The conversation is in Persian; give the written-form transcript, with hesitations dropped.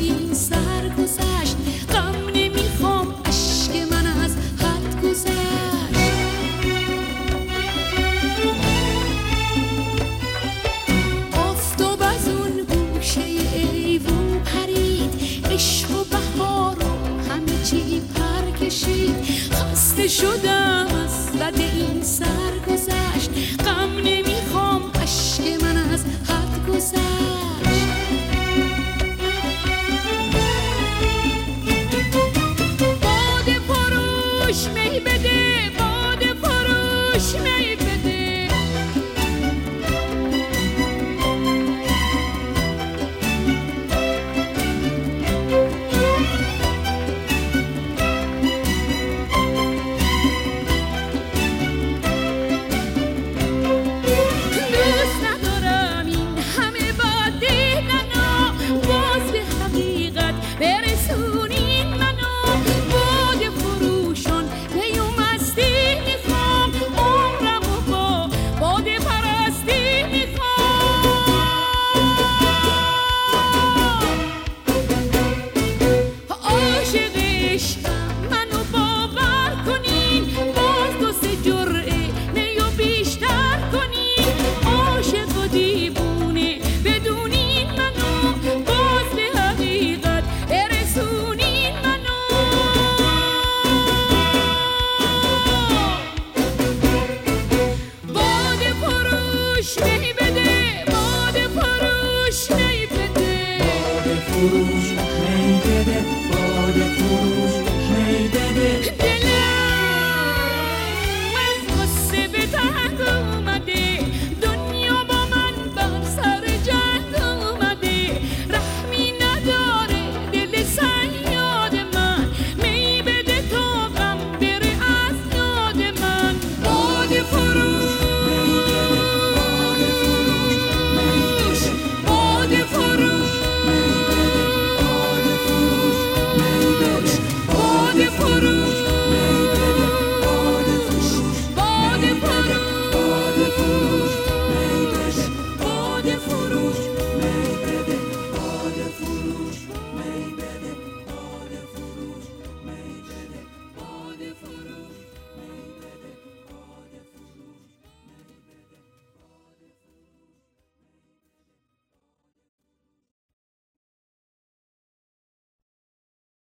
این سر گذشت، غم نمیخوام اشک من از حد گذشت. آفتاب از اون گوشه ایوون پرید، عشق و بهار و همه چی پر کشید. خسته شدم از رد این سر گذشت، غم نمیخوام اشک من از حد گذشت. باده فروش می بده، باده فروش می بده. دوست ندارم این همه باده منو، باز به حقیقت برسونین منو. باده فروشان می و مستی میخوام، عمرمو با باده پرستی میخوام. عاشق عشقم منو باور کنین، باز دو سه جرعه می و بیشتر کنین. عاشق و دیوونه بدونین منو، باز به حقیقت برسونین منو. باده فروش می بده، باده فروش می بده. باده فروش می بده، باده فروش